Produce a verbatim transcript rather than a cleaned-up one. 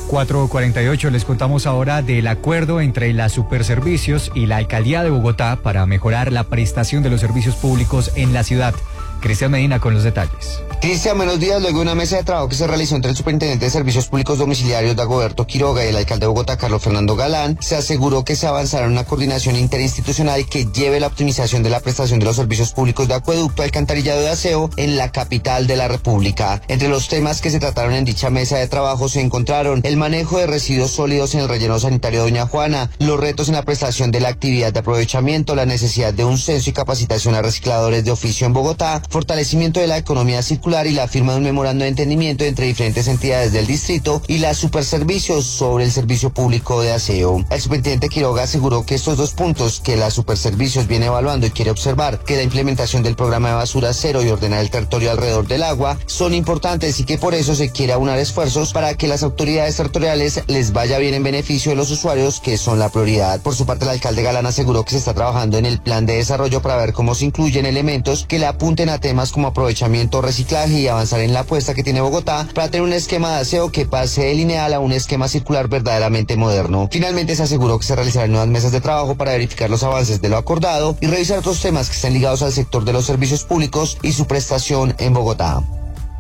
cuatro cuarenta y ocho, les contamos ahora del acuerdo entre la Superservicios y la Alcaldía de Bogotá para mejorar la prestación de los servicios públicos en la ciudad. Cristian Medina con los detalles. Cristian, buenos días. Luego de una mesa de trabajo que se realizó entre el superintendente de Servicios Públicos Domiciliarios, Dagoberto Quiroga, y el alcalde de Bogotá, Carlos Fernando Galán, se aseguró que se avanzará en una coordinación interinstitucional que lleve la optimización de la prestación de los servicios públicos de acueducto, alcantarillado y aseo en la capital de la República. Entre los temas que se trataron en dicha mesa de trabajo se encontraron el manejo de residuos sólidos en el relleno sanitario de Doña Juana, los retos en la prestación de la actividad de aprovechamiento, la necesidad de un censo y capacitación a recicladores de oficio en Bogotá, fortalecimiento de la economía circular y la firma de un memorando de entendimiento entre diferentes entidades del distrito y la Superservicios sobre el servicio público de aseo. El superintendente Quiroga aseguró que estos dos puntos que la Superservicios viene evaluando y quiere observar, que la implementación del programa de basura cero y ordenar el territorio alrededor del agua, son importantes y que por eso se quiere aunar esfuerzos para que las autoridades territoriales les vaya bien en beneficio de los usuarios, que son la prioridad. Por su parte, el alcalde Galán aseguró que se está trabajando en el plan de desarrollo para ver cómo se incluyen elementos que le apunten a temas como aprovechamiento, reciclaje y avanzar en la apuesta que tiene Bogotá para tener un esquema de aseo que pase de lineal a un esquema circular verdaderamente moderno. Finalmente se aseguró que se realizarán nuevas mesas de trabajo para verificar los avances de lo acordado y revisar otros temas que estén ligados al sector de los servicios públicos y su prestación en Bogotá.